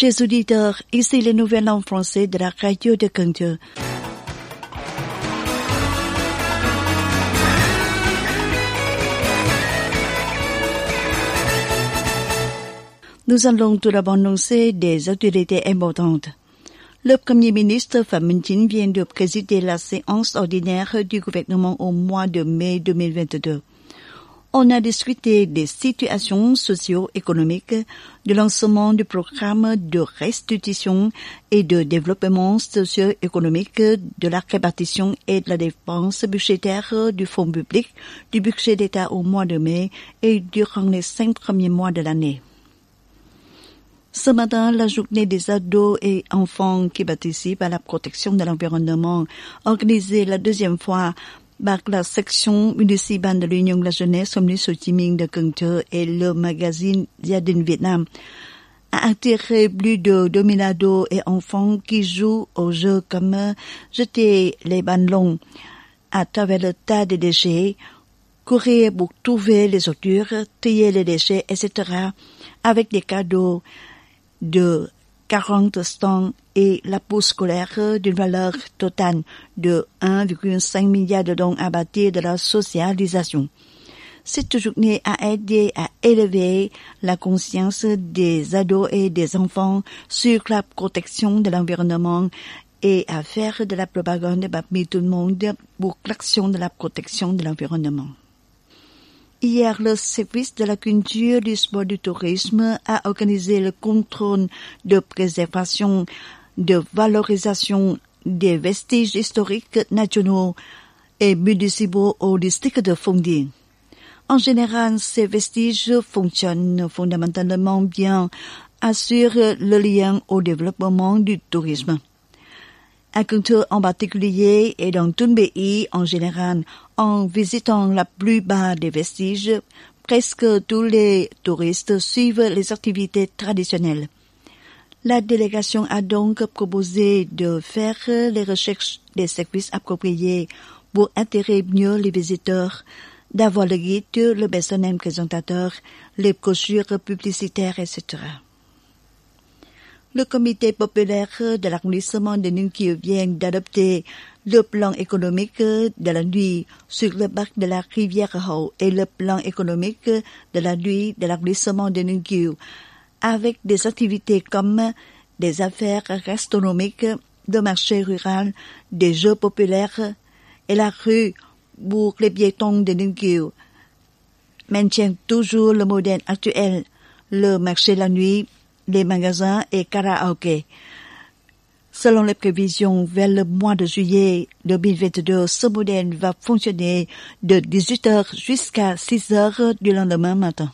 Chers auditeurs, ici les nouvelles en français de la radio de Cần Thơ. Nous allons tout d'abord annoncer des actualités importantes. Le Premier ministre Phạm Minh Chính vient de présider la séance ordinaire du gouvernement au mois de mai 2022. On a discuté des situations socio-économiques, du lancement du programme de restitution et de développement socio-économique, de la répartition et de la dépense budgétaire du fonds public, du budget d'État au mois de mai et durant les 5 premiers mois de l'année. Ce matin, la journée des ados et enfants qui participent à la protection de l'environnement, organisée la deuxième fois par la section municipale de l'Union de la jeunesse Communiste Hồ Chí Minh de Cần Thơ et le magazine Gia đình Việt Nam, a attiré plus de 2000 ados et enfants qui jouent aux jeux comme jeter les ballons à travers le tas de déchets, courir pour trouver les ordures, trier les déchets, etc., avec des cadeaux de 40 stands et la bourse scolaire d'une valeur totale de 1,5 milliard de dons à bâtir de la socialisation. Cette journée a aidé à élever la conscience des ados et des enfants sur la protection de l'environnement et à faire de la propagande parmi tout le monde pour l'action de la protection de l'environnement. Hier, le service de la culture, du sport et du tourisme a organisé le contrôle de préservation, de valorisation des vestiges historiques nationaux et municipaux au district de Phong Điền. En général, ces vestiges fonctionnent fondamentalement bien, assurent le lien au développement du tourisme. À Cần Thơ en particulier et dans tout le pays en général, en visitant la plupart des vestiges, presque tous les touristes suivent les activités traditionnelles. La délégation a donc proposé de faire les recherches des services appropriés pour attirer mieux les visiteurs, d'avoir le guide, le personnel présentateur, les brochures publicitaires, etc. Le comité populaire de l'arrondissement de Ninh Kiều vient d'adopter le plan économique de la nuit sur le parc de la rivière Hậu et le plan économique de la nuit de l'arrondissement de Ninh Kiều, avec des activités comme des affaires gastronomiques, de marché rural, des jeux populaires et la rue pour les piétons de Ninh Kiều maintient toujours le modèle actuel, le marché la nuit, les magasins et karaoké. Selon les prévisions, vers le mois de juillet 2022, ce modèle va fonctionner de 18h jusqu'à 6h du lendemain matin.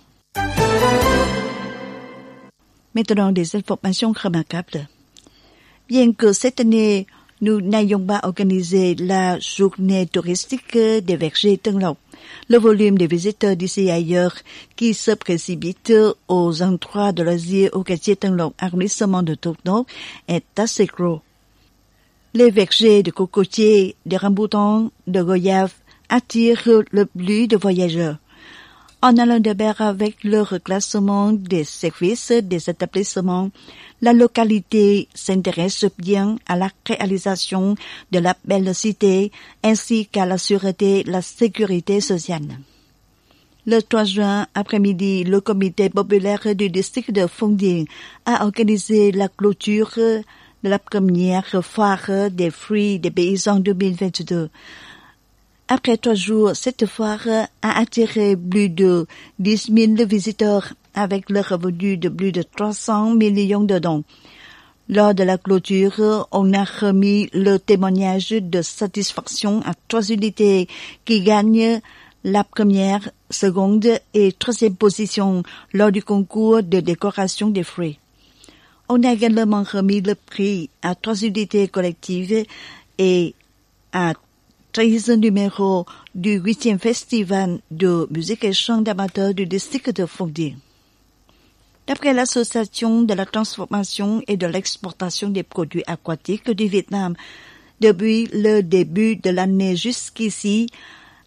Maintenant, des informations remarquables. Bien que cette année, nous n'ayons pas organisé la journée touristique des vergers Tân Lộc, le volume des visiteurs d'ici et ailleurs qui se précipitent aux endroits de loisirs au quartier Tân Lộc, arrondissement de Thốt Nốt, est assez gros. Les vergers de cocotiers, de ramboutans, de goyaves attirent le plus de voyageurs. En allant de pair avec le reclassement des services des établissements, la localité s'intéresse bien à la réalisation de la belle cité ainsi qu'à la sûreté et la sécurité sociale. Le 3 juin après-midi, le comité populaire du district de Phong Điền a organisé la clôture de la première foire des fruits des paysans 2022. Après 3 jours, cette foire a attiré plus de 10 000 visiteurs avec le revenu de plus de 300 millions de dons. Lors de la clôture, on a remis le témoignage de satisfaction à 3 unités qui gagnent la première, seconde et troisième position lors du concours de décoration des fruits. On a également remis le prix à 3 unités collectives et à 13 numéros du 8e festival de musique et chant d'amateurs du district de Phong Điền. D'après l'Association de la transformation et de l'exportation des produits aquatiques du Vietnam, depuis le début de l'année jusqu'ici,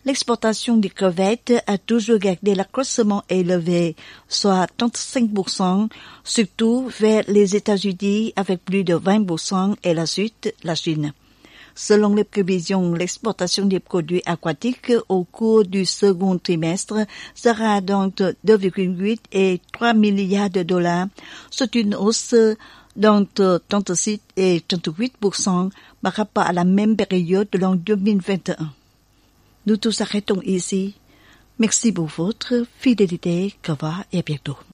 L'exportation des crevettes a toujours gardé l'accroissement élevé, soit 35%, surtout vers les États-Unis avec plus de 20% et la suite, la Chine. Selon les prévisions, l'exportation des produits aquatiques au cours du second trimestre sera d'entre 2,8 et 3 milliards de dollars. C'est une hausse d'entre 36 et 38% par rapport à la même période de l'an 2021. Nous tous arrêtons ici. Merci pour votre fidélité. Au revoir et à bientôt.